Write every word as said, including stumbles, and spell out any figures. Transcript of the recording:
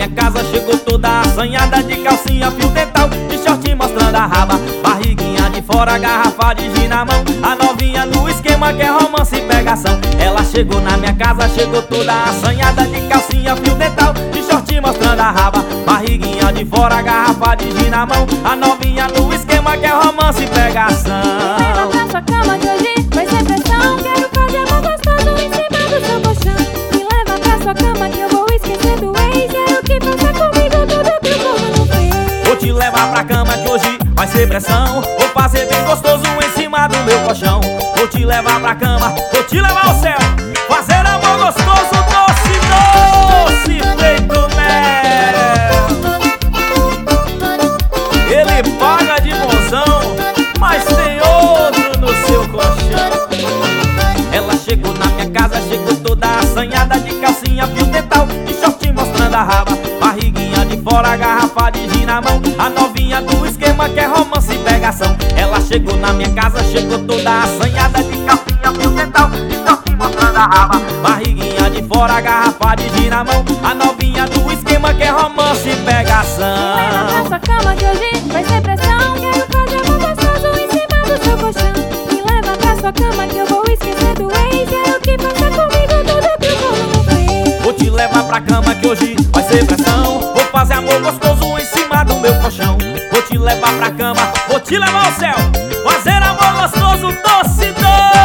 minha casa, chegou toda assanhada, de calcinha, fio dental e short mostrando a raba, barriguinha de fora, garrafa de gin na mão. A novinha no esquema que é romance e pegação. Ela chegou na minha casa, chegou toda assanhada, de calcinha, fio dental e short mostrando a raba, barriguinha de fora, garrafa de gin na mão. A novinha no esquema que é romance e pegação. Me leva pra sua cama que hoje vai ser pressão. Quero fazer amor gostoso em cima do seu colchão. Me leva pra sua cama que eu vou esquecer do ex. Quero que faça comigo tudo que o povo não fez. Vou te levar pra cama que hoje vai ser pressão. Vou fazer bem gostoso em cima do meu colchão. Vou te levar pra cama, vou te levar ao céu. Fazer amor gostoso, doce, doce, feito mel. Ele paga de bonzão, mas tem outro no seu colchão. Ela chegou na minha casa, chegou toda assanhada, de calcinha, fio dental e short mostrando a raba, barriguinha de fora, garrafa de gin na mão. A novinha do esquema que é romance e pegação. Ela chegou na minha casa, chegou toda assanhada, de calcinha, fio dental e short mostrando a raba, barriguinha de fora, garrafa de gin na mão. A novinha do esquema que é romance e pegação. Me leva pra sua cama que hoje vai ser pressão. Quero fazer amor gostoso em cima do seu colchão. Me leva pra sua cama que eu vou esquecer do ex. Quero que faça comigo tudo que o povo não fez. Vou te levar pra cama que hoje vai ser pressão. Vou fazer amor gostoso em cima do meu colchão. Vou te levar pra cama, vou te levar ao céu. Fazer amor gostoso, doce, doce.